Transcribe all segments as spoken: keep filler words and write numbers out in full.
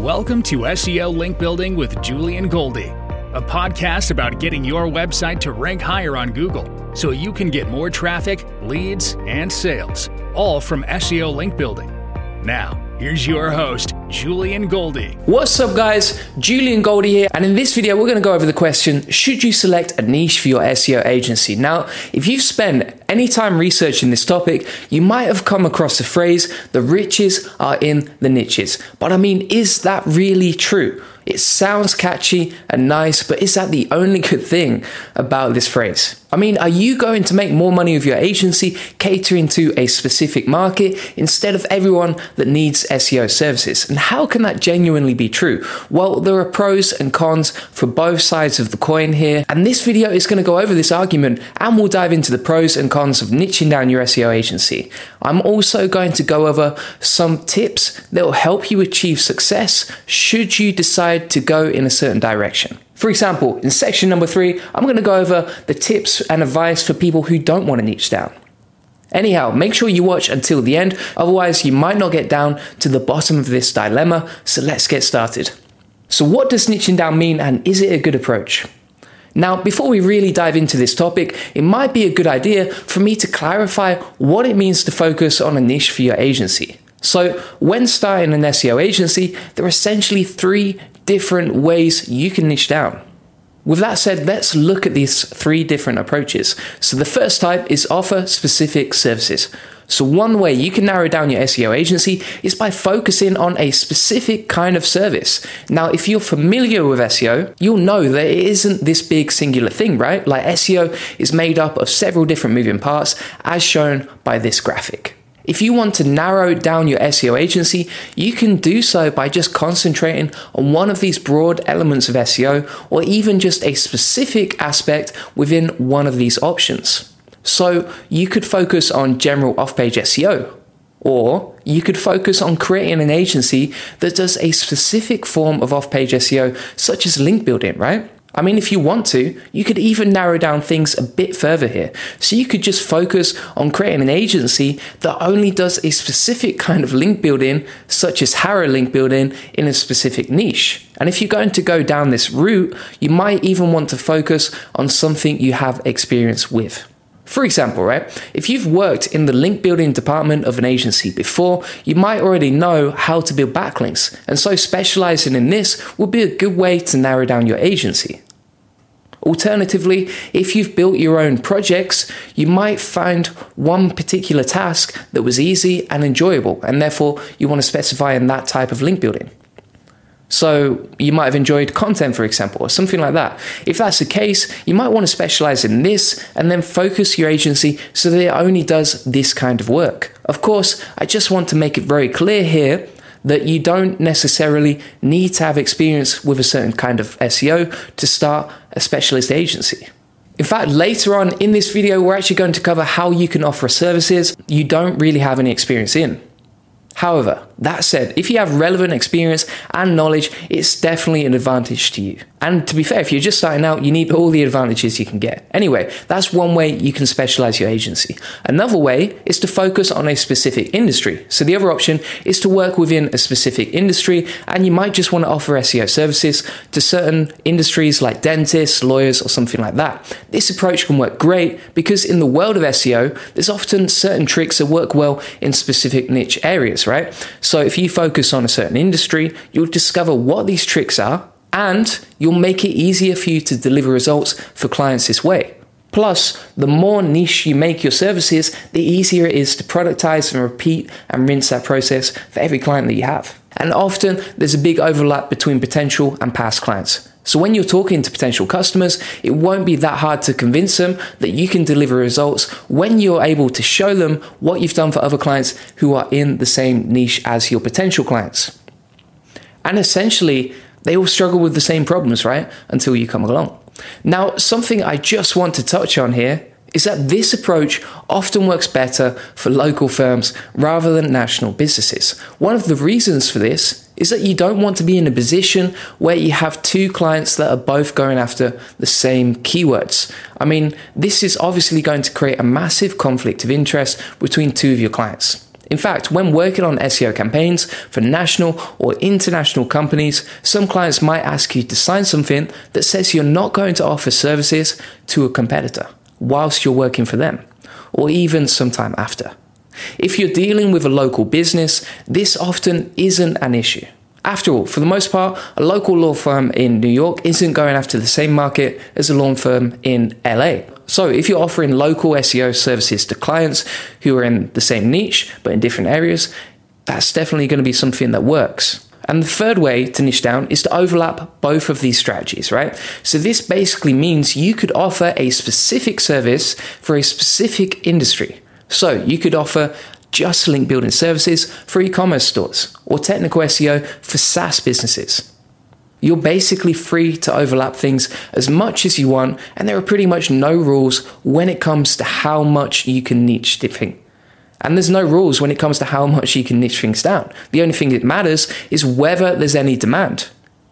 Welcome to S E O Link Building with Julian Goldie, a podcast about getting your website to rank higher on Google so you can get more traffic, leads, and sales, all from S E O Link Building. Now, here's your host, Julian Goldie. What's up, guys? Julian Goldie here, and in this video, we're going to go over the question, should you select a niche for your S E O agency? Now, if you've spent any time researching this topic, you might have come across the phrase, the riches are in the niches. But I mean, is that really true? It sounds catchy and nice, but is that the only good thing about this phrase? I mean, are you going to make more money with your agency catering to a specific market instead of everyone that needs S E O services? And how can that genuinely be true? Well, there are pros and cons for both sides of the coin here. And this video is going to go over this argument, and we'll dive into the pros and cons of niching down your S E O agency. I'm also going to go over some tips that will help you achieve success should you decide to go in a certain direction. For example, in section number three, I'm going to go over the tips and advice for people who don't want to niche down. Anyhow, make sure you watch until the end, otherwise you might not get down to the bottom of this dilemma, so let's get started. So what does niching down mean, and is it a good approach? Now, before we really dive into this topic, it might be a good idea for me to clarify what it means to focus on a niche for your agency. So when starting an S E O agency, there are essentially three different ways you can niche down. With that said, let's look at these three different approaches. So the first type is offer specific services. So one way you can narrow down your S E O agency is by focusing on a specific kind of service. Now, if you're familiar with S E O, you'll know that it isn't this big singular thing, right? Like S E O is made up of several different moving parts as shown by this graphic. If you want to narrow down your S E O agency, you can do so by just concentrating on one of these broad elements of S E O, or even just a specific aspect within one of these options. So you could focus on general off-page S E O, or you could focus on creating an agency that does a specific form of off-page S E O, such as link building, right? I mean, if you want to, you could even narrow down things a bit further here. So you could just focus on creating an agency that only does a specific kind of link building, such as Haro link building, in a specific niche. And if you're going to go down this route, you might even want to focus on something you have experience with. For example, right, if you've worked in the link building department of an agency before, you might already know how to build backlinks, and so specializing in this would be a good way to narrow down your agency. Alternatively, if you've built your own projects, you might find one particular task that was easy and enjoyable, and therefore you want to specify in that type of link building. So you might have enjoyed content, for example, or something like that. If that's the case, you might want to specialize in this and then focus your agency so that it only does this kind of work. Of course, I just want to make it very clear here that you don't necessarily need to have experience with a certain kind of S E O to start a specialist agency. In fact, later on in this video, we're actually going to cover how you can offer services you don't really have any experience in. However, that said, if you have relevant experience and knowledge, it's definitely an advantage to you. And to be fair, if you're just starting out, you need all the advantages you can get. Anyway, that's one way you can specialize your agency. Another way is to focus on a specific industry. So the other option is to work within a specific industry, and you might just want to offer S E O services to certain industries like dentists, lawyers, or something like that. This approach can work great because in the world of S E O, there's often certain tricks that work well in specific niche areas, right? So if you focus on a certain industry, you'll discover what these tricks are, and you'll make it easier for you to deliver results for clients this way. Plus, the more niche you make your services, the easier it is to productize and repeat and rinse that process for every client that you have. And often, there's a big overlap between potential and past clients. So when you're talking to potential customers, it won't be that hard to convince them that you can deliver results when you're able to show them what you've done for other clients who are in the same niche as your potential clients. And essentially, they all struggle with the same problems, right? Until you come along. Now, something I just want to touch on here is that this approach often works better for local firms rather than national businesses. One of the reasons for this is that you don't want to be in a position where you have two clients that are both going after the same keywords. I mean, this is obviously going to create a massive conflict of interest between two of your clients. In fact, when working on S E O campaigns for national or international companies, some clients might ask you to sign something that says you're not going to offer services to a competitor whilst you're working for them, or even sometime after. If you're dealing with a local business, this often isn't an issue. After all, for the most part, a local law firm in New York isn't going after the same market as a law firm in L A. So if you're offering local S E O services to clients who are in the same niche but in different areas, that's definitely going to be something that works. And the third way to niche down is to overlap both of these strategies, right? So this basically means you could offer a specific service for a specific industry. So you could offer just link building services for e-commerce stores or technical S E O for SaaS businesses. You're basically free to overlap things as much as you want, and there are pretty much no rules when it comes to how much you can niche things. And there's no rules when it comes to how much you can niche things down. The only thing that matters is whether there's any demand.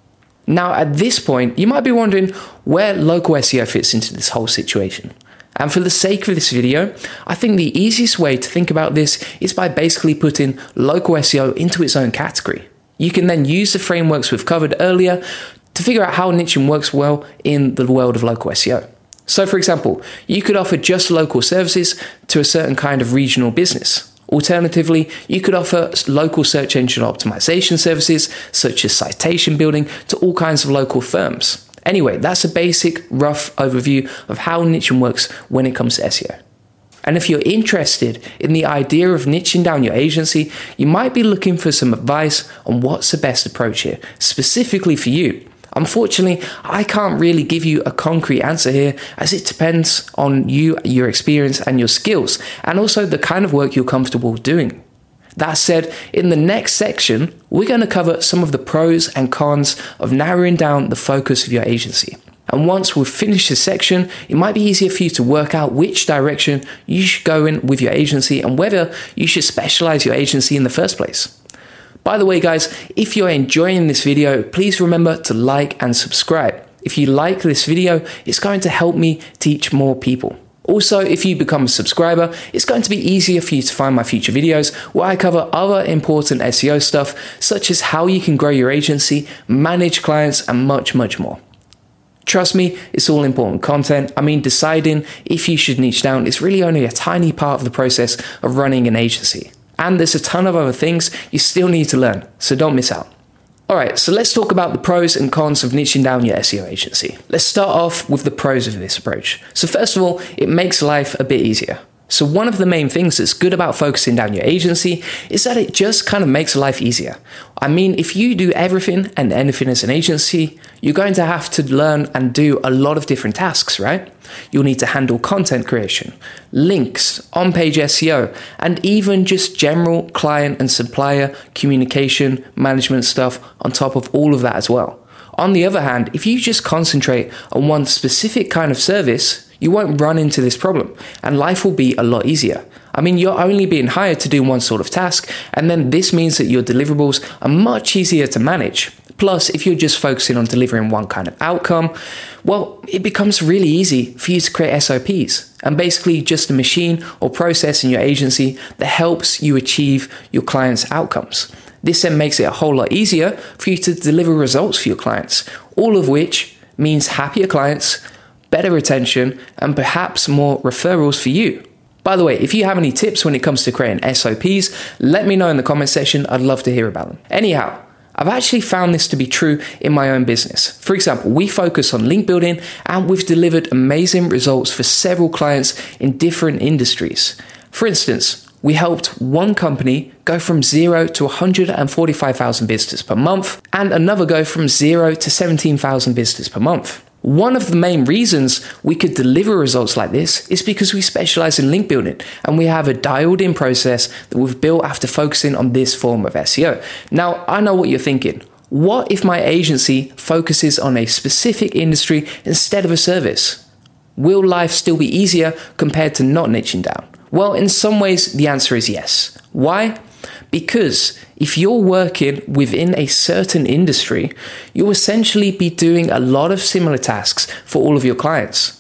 Now, at this point, you might be wondering where local S E O fits into this whole situation. And for the sake of this video, I think the easiest way to think about this is by basically putting local S E O into its own category. You can then use the frameworks we've covered earlier to figure out how niching works well in the world of local S E O. So for example, you could offer just local services to a certain kind of regional business. Alternatively, you could offer local search engine optimization services, such as citation building, to all kinds of local firms. Anyway, that's a basic, rough overview of how niching works when it comes to S E O. And if you're interested in the idea of niching down your agency, you might be looking for some advice on what's the best approach here, specifically for you. Unfortunately, I can't really give you a concrete answer here, as it depends on you, your experience and your skills, and also the kind of work you're comfortable doing. That said, in the next section, we're going to cover some of the pros and cons of narrowing down the focus of your agency. And once we've finished this section, it might be easier for you to work out which direction you should go in with your agency and whether you should specialize your agency in the first place. By the way, guys, if you're enjoying this video, please remember to like and subscribe. If you like this video, it's going to help me teach more people. Also, if you become a subscriber, it's going to be easier for you to find my future videos where I cover other important S E O stuff, such as how you can grow your agency, manage clients, and much, much more. Trust me, it's all important content. I mean, deciding if you should niche down is really only a tiny part of the process of running an agency. And there's a ton of other things you still need to learn, so don't miss out. Alright, so let's talk about the pros and cons of niching down your S E O agency. Let's start off with the pros of this approach. So first of all, it makes life a bit easier. So one of the main things that's good about focusing down your agency is that it just kind of makes life easier. I mean, if you do everything and anything as an agency, you're going to have to learn and do a lot of different tasks, right? You'll need to handle content creation, links, on-page S E O, and even just general client and supplier communication management stuff on top of all of that as well. On the other hand, if you just concentrate on one specific kind of service, you won't run into this problem, and life will be a lot easier. I mean, you're only being hired to do one sort of task, and then this means that your deliverables are much easier to manage. Plus, if you're just focusing on delivering one kind of outcome, well, it becomes really easy for you to create S O Ps, and basically just a machine or process in your agency that helps you achieve your clients' outcomes. This then makes it a whole lot easier for you to deliver results for your clients, all of which means happier clients, better retention, and perhaps more referrals for you. By the way, if you have any tips when it comes to creating S O Ps, let me know in the comment section. I'd love to hear about them. Anyhow, I've actually found this to be true in my own business. For example, we focus on link building, and we've delivered amazing results for several clients in different industries. For instance, we helped one company go from zero to one hundred forty-five thousand visitors per month, and another go from zero to seventeen thousand visitors per month. One of the main reasons we could deliver results like this is because we specialize in link building, and we have a dialed in process that we've built after focusing on this form of S E O. Now, I know what you're thinking. What if my agency focuses on a specific industry instead of a service? Will life still be easier compared to not niching down? Well, in some ways, the answer is yes. Why? Because if you're working within a certain industry, you'll essentially be doing a lot of similar tasks for all of your clients.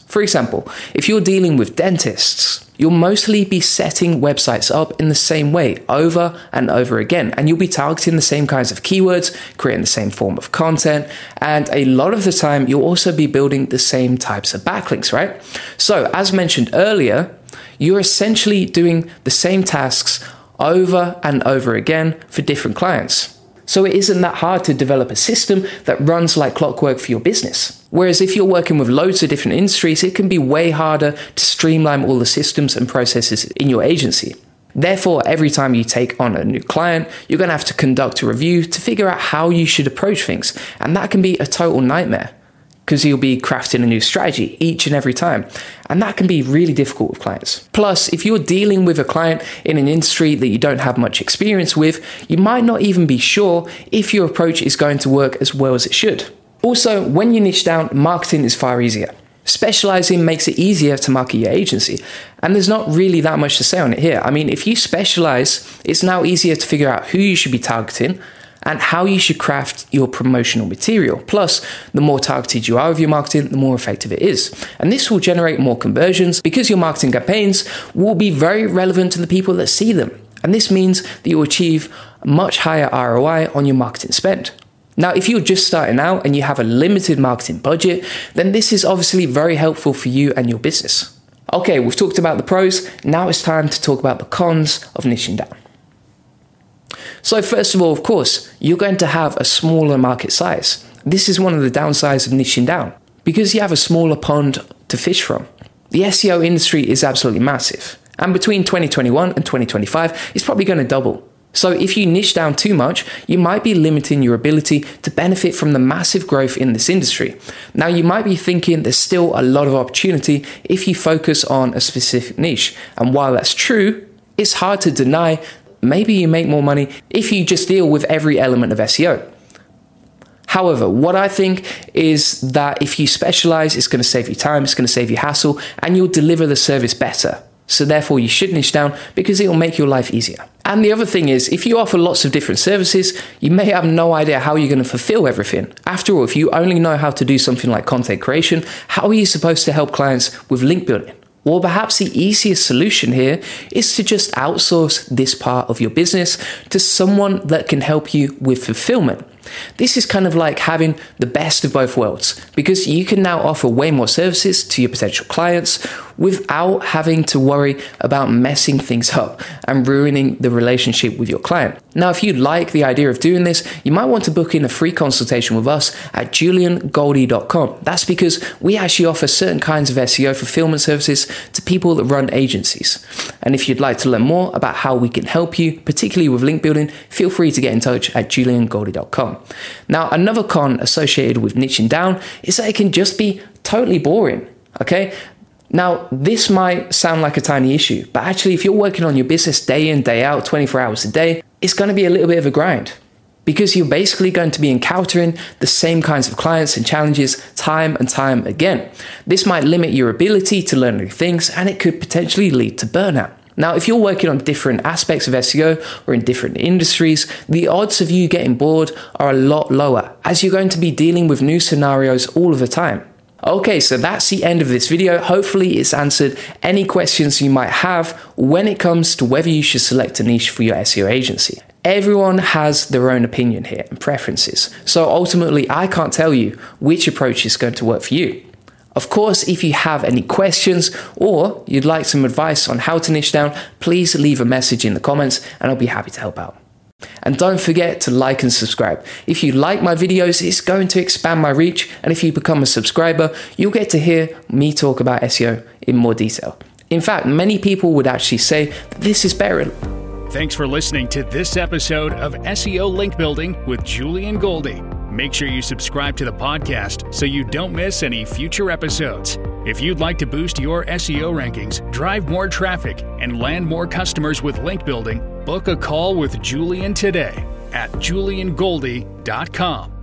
For example, if you're dealing with dentists, you'll mostly be setting websites up in the same way over and over again, and you'll be targeting the same kinds of keywords, creating the same form of content, and a lot of the time you'll also be building the same types of backlinks, right? So as mentioned earlier, you're essentially doing the same tasks over and over again for different clients. So it isn't that hard to develop a system that runs like clockwork for your business. Whereas if you're working with loads of different industries, it can be way harder to streamline all the systems and processes in your agency. Therefore, every time you take on a new client, you're going to have to conduct a review to figure out how you should approach things. And that can be a total nightmare, because you'll be crafting a new strategy each and every time. And that can be really difficult with clients. Plus, if you're dealing with a client in an industry that you don't have much experience with, you might not even be sure if your approach is going to work as well as it should. Also, when you niche down, marketing is far easier. Specializing makes it easier to market your agency. And there's not really that much to say on it here. I mean, if you specialize, it's now easier to figure out who you should be targeting and how you should craft your promotional material. Plus, the more targeted you are with your marketing, the more effective it is. And this will generate more conversions because your marketing campaigns will be very relevant to the people that see them. And this means that you'll achieve a much higher R O I on your marketing spend. Now, if you're just starting out and you have a limited marketing budget, then this is obviously very helpful for you and your business. Okay, we've talked about the pros. Now it's time to talk about the cons of niching down. So first of all, of course, you're going to have a smaller market size. This is one of the downsides of niching down, because you have a smaller pond to fish from. The S E O industry is absolutely massive, and between twenty twenty-one and twenty twenty-five, it's probably going to double. So if you niche down too much, you might be limiting your ability to benefit from the massive growth in this industry. Now, you might be thinking there's still a lot of opportunity if you focus on a specific niche. And while that's true, it's hard to deny maybe you make more money if you just deal with every element of S E O. However, what I think is that if you specialize, it's going to save you time, it's going to save you hassle, and you'll deliver the service better. So therefore, you should niche down because it will make your life easier. And the other thing is, if you offer lots of different services, you may have no idea how you're going to fulfill everything. After all, if you only know how to do something like content creation, how are you supposed to help clients with link building? Or perhaps the easiest solution here is to just outsource this part of your business to someone that can help you with fulfillment. This is kind of like having the best of both worlds, because you can now offer way more services to your potential clients without having to worry about messing things up and ruining the relationship with your client. Now, if you like the idea of doing this, you might want to book in a free consultation with us at julian goldie dot com. That's because we actually offer certain kinds of S E O fulfillment services to people that run agencies. And if you'd like to learn more about how we can help you, particularly with link building, feel free to get in touch at julian goldie dot com. Now, another con associated with niching down is that it can just be totally boring, okay? Now, this might sound like a tiny issue, but actually if you're working on your business day in, day out, twenty-four hours a day, it's going to be a little bit of a grind, because you're basically going to be encountering the same kinds of clients and challenges time and time again. This might limit your ability to learn new things, and it could potentially lead to burnout. Now, if you're working on different aspects of S E O or in different industries, the odds of you getting bored are a lot lower, as you're going to be dealing with new scenarios all of the time. Okay, so that's the end of this video. Hopefully it's answered any questions you might have when it comes to whether you should select a niche for your S E O agency. Everyone has their own opinion here and preferences, so ultimately I can't tell you which approach is going to work for you. Of course, if you have any questions or you'd like some advice on how to niche down, please leave a message in the comments and I'll be happy to help out. And don't forget to like and subscribe. If you like my videos, it's going to expand my reach, and if you become a subscriber, you'll get to hear me talk about S E O in more detail. In fact, many people would actually say that this is better. Thanks for listening to this episode of S E O Link Building with Julian Goldie. Make sure you subscribe to the podcast so you don't miss any future episodes. If you'd like to boost your S E O rankings, drive more traffic, and land more customers with link building, book a call with Julian today at julian goldie dot com.